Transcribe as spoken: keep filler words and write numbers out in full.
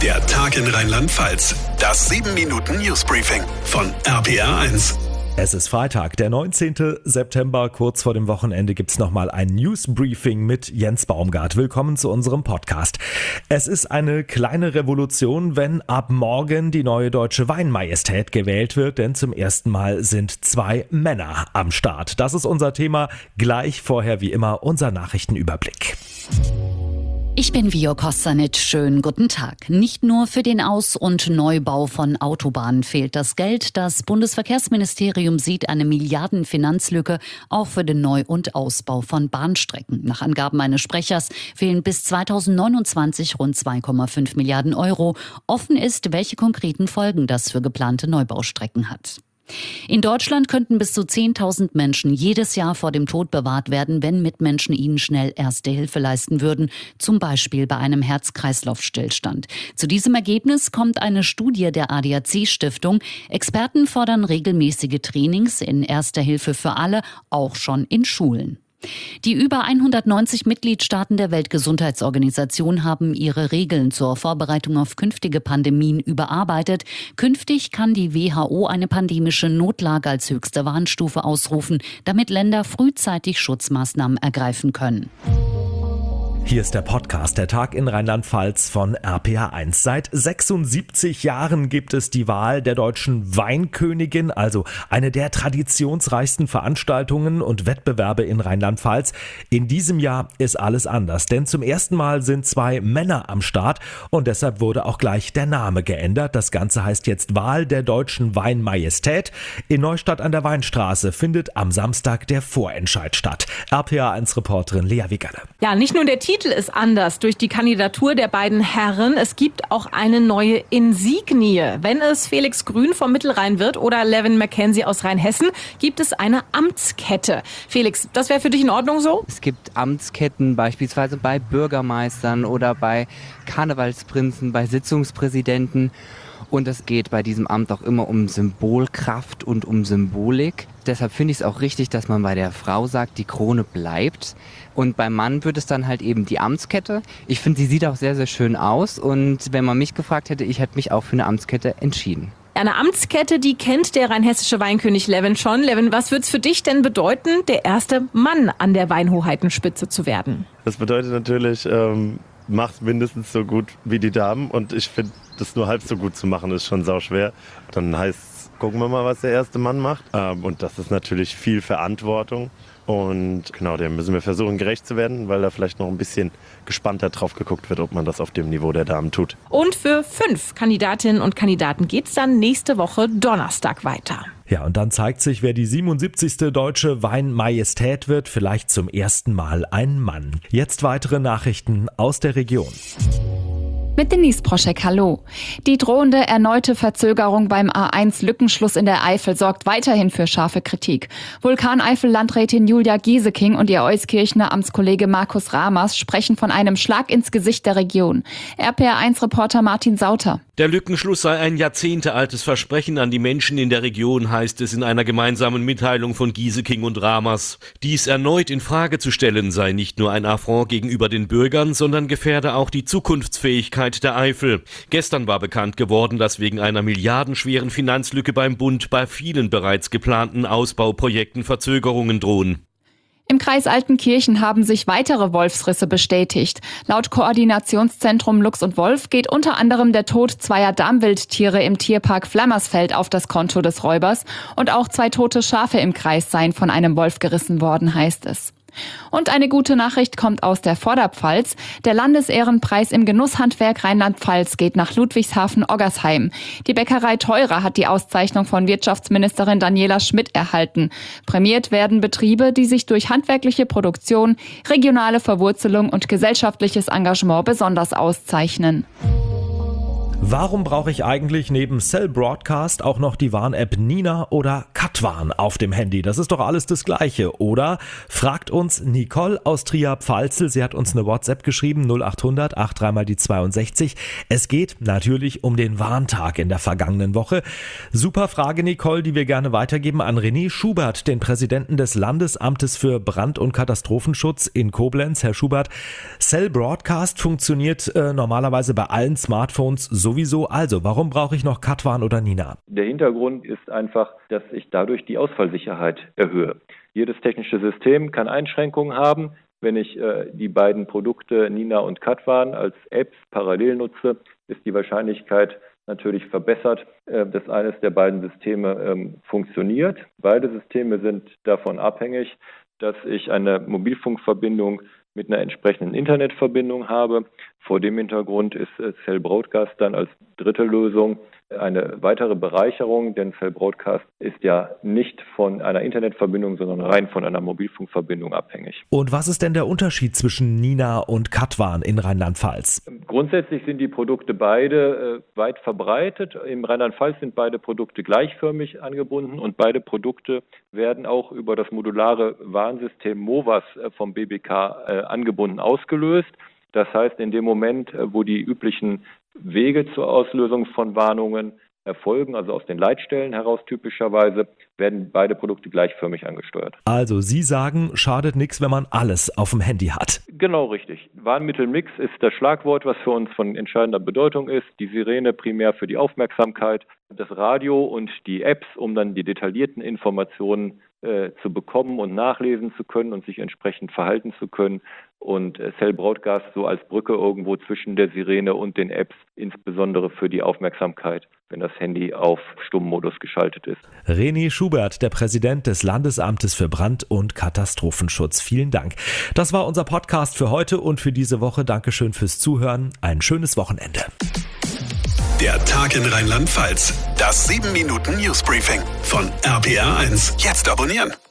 Der Tag in Rheinland-Pfalz. Das sieben Minuten Newsbriefing von R P R eins. Es ist Freitag, der neunzehnten September. Kurz vor dem Wochenende gibt's nochmal ein Newsbriefing mit Jens Baumgart. Willkommen zu unserem Podcast. Es ist eine kleine Revolution, wenn ab morgen die neue deutsche Weinmajestät gewählt wird, denn zum ersten Mal sind zwei Männer am Start. Das ist unser Thema. Gleich vorher wie immer unser Nachrichtenüberblick. Ich bin Vio Kostanic. Schönen guten Tag. Nicht nur für den Aus- und Neubau von Autobahnen fehlt das Geld. Das Bundesverkehrsministerium sieht eine Milliardenfinanzlücke auch für den Neu- und Ausbau von Bahnstrecken. Nach Angaben eines Sprechers fehlen bis zweitausendneunundzwanzig rund zwei Komma fünf Milliarden Euro. Offen ist, welche konkreten Folgen das für geplante Neubaustrecken hat. In Deutschland könnten bis zu zehntausend Menschen jedes Jahr vor dem Tod bewahrt werden, wenn Mitmenschen ihnen schnell Erste Hilfe leisten würden, zum Beispiel bei einem Herz-Kreislauf-Stillstand. Zu diesem Ergebnis kommt eine Studie der A D A C-Stiftung. Experten fordern regelmäßige Trainings in Erster Hilfe für alle, auch schon in Schulen. Die über hundertneunzig Mitgliedstaaten der Weltgesundheitsorganisation haben ihre Regeln zur Vorbereitung auf künftige Pandemien überarbeitet. Künftig kann die W H O eine pandemische Notlage als höchste Warnstufe ausrufen, damit Länder frühzeitig Schutzmaßnahmen ergreifen können. Hier ist der Podcast Der Tag in Rheinland-Pfalz von R P R eins. Seit sechsundsiebzig Jahren gibt es die Wahl der deutschen Weinkönigin, also eine der traditionsreichsten Veranstaltungen und Wettbewerbe in Rheinland-Pfalz. In diesem Jahr ist alles anders, denn zum ersten Mal sind zwei Männer am Start und deshalb wurde auch gleich der Name geändert. Das Ganze heißt jetzt Wahl der deutschen Weinmajestät. In Neustadt an der Weinstraße findet am Samstag der Vorentscheid statt. R P R eins Reporterin Lea Wigerle. Ja, nicht nur der Titel ist anders durch die Kandidatur der beiden Herren. Es gibt auch eine neue Insignie. Wenn es Felix Grün vom Mittelrhein wird oder Levin McKenzie aus Rheinhessen, gibt es eine Amtskette. Felix, das wäre für dich in Ordnung so? Es gibt Amtsketten beispielsweise bei Bürgermeistern oder bei Karnevalsprinzen, bei Sitzungspräsidenten. Und es geht bei diesem Amt auch immer um Symbolkraft und um Symbolik. Deshalb finde ich es auch richtig, dass man bei der Frau sagt, die Krone bleibt. Und beim Mann wird es dann halt eben die Amtskette. Ich finde, sie sieht auch sehr, sehr schön aus. Und wenn man mich gefragt hätte, ich hätte mich auch für eine Amtskette entschieden. Eine Amtskette, die kennt der rheinhessische Weinkönig Levin schon. Levin, was wird's für dich denn bedeuten, der erste Mann an der Weinhoheitenspitze zu werden? Das bedeutet natürlich, ähm, macht mindestens so gut wie die Damen. Und ich finde, das nur halb so gut zu machen, ist schon sauschwer. Dann heißt es, gucken wir mal, was der erste Mann macht. Ähm, und das ist natürlich viel Verantwortung. Und genau, dem müssen wir versuchen, gerecht zu werden, weil da vielleicht noch ein bisschen gespannter drauf geguckt wird, ob man das auf dem Niveau der Damen tut. Und für fünf Kandidatinnen und Kandidaten geht's dann nächste Woche Donnerstag weiter. Ja, und dann zeigt sich, wer die siebenundsiebzigste deutsche Weinmajestät wird, vielleicht zum ersten Mal ein Mann. Jetzt weitere Nachrichten aus der Region. Mit Denise Proschek, hallo. Die drohende erneute Verzögerung beim A eins Lückenschluss in der Eifel sorgt weiterhin für scharfe Kritik. Vulkaneifel-Landrätin Julia Gieseking und ihr Euskirchener Amtskollege Markus Ramers sprechen von einem Schlag ins Gesicht der Region. R P R eins Reporter Martin Sauter. Der Lückenschluss sei ein jahrzehntealtes Versprechen an die Menschen in der Region, heißt es in einer gemeinsamen Mitteilung von Gieseking und Ramers. Dies erneut in Frage zu stellen, sei nicht nur ein Affront gegenüber den Bürgern, sondern gefährde auch die Zukunftsfähigkeit der Eifel. Gestern war bekannt geworden, dass wegen einer milliardenschweren Finanzlücke beim Bund bei vielen bereits geplanten Ausbauprojekten Verzögerungen drohen. Im Kreis Altenkirchen haben sich weitere Wolfsrisse bestätigt. Laut Koordinationszentrum Luchs und Wolf geht unter anderem der Tod zweier Damwildtiere im Tierpark Flammersfeld auf das Konto des Räubers und auch zwei tote Schafe im Kreis seien von einem Wolf gerissen worden, heißt es. Und eine gute Nachricht kommt aus der Vorderpfalz. Der Landesehrenpreis im Genusshandwerk Rheinland-Pfalz geht nach Ludwigshafen-Oggersheim. Die Bäckerei Theurer hat die Auszeichnung von Wirtschaftsministerin Daniela Schmidt erhalten. Prämiert werden Betriebe, die sich durch handwerkliche Produktion, regionale Verwurzelung und gesellschaftliches Engagement besonders auszeichnen. Warum brauche ich eigentlich neben Cell Broadcast auch noch die Warn-App Nina oder K Katwan auf dem Handy. Das ist doch alles das Gleiche, oder? Fragt uns Nicole aus Trier-Pfalzel. Sie hat uns eine WhatsApp geschrieben, null acht hundert acht drei mal die zweiundsechzig. Es geht natürlich um den Warntag in der vergangenen Woche. Super Frage, Nicole, die wir gerne weitergeben an René Schubert, den Präsidenten des Landesamtes für Brand- und Katastrophenschutz in Koblenz. Herr Schubert, Cell Broadcast funktioniert äh, normalerweise bei allen Smartphones sowieso. Also, warum brauche ich noch Katwan oder Nina? Der Hintergrund ist einfach, dass ich dadurch die Ausfallsicherheit erhöhe. Jedes technische System kann Einschränkungen haben. Wenn ich äh, die beiden Produkte Nina und Katwan als Apps parallel nutze, ist die Wahrscheinlichkeit natürlich verbessert, äh, dass eines der beiden Systeme ähm, funktioniert. Beide Systeme sind davon abhängig, dass ich eine Mobilfunkverbindung mit einer entsprechenden Internetverbindung habe. Vor dem Hintergrund ist Cell Broadcast dann als dritte Lösung eine weitere Bereicherung, denn Cell Broadcast ist ja nicht von einer Internetverbindung, sondern rein von einer Mobilfunkverbindung abhängig. Und was ist denn der Unterschied zwischen Nina und Katwan in Rheinland-Pfalz? Grundsätzlich sind die Produkte beide äh, weit verbreitet. Im Rheinland-Pfalz sind beide Produkte gleichförmig angebunden und beide Produkte werden auch über das modulare Warnsystem MOVAS äh, vom B B K äh, angebunden ausgelöst. Das heißt, in dem Moment, wo die üblichen Wege zur Auslösung von Warnungen erfolgen, also aus den Leitstellen heraus typischerweise, werden beide Produkte gleichförmig angesteuert. Also Sie sagen, schadet nichts, wenn man alles auf dem Handy hat. Genau richtig. Warnmittelmix ist das Schlagwort, was für uns von entscheidender Bedeutung ist. Die Sirene primär für die Aufmerksamkeit, das Radio und die Apps, um dann die detaillierten Informationen äh, zu bekommen und nachlesen zu können und sich entsprechend verhalten zu können. Und äh, Cell Broadcast so als Brücke irgendwo zwischen der Sirene und den Apps, insbesondere für die Aufmerksamkeit, wenn das Handy auf Stummmodus geschaltet ist. René Schubert, der Präsident des Landesamtes für Brand- und Katastrophenschutz. Vielen Dank. Das war unser Podcast für heute und für diese Woche. Dankeschön fürs Zuhören. Ein schönes Wochenende. Der Tag in Rheinland-Pfalz. Das sieben Minuten Newsbriefing von R P R eins. Jetzt abonnieren.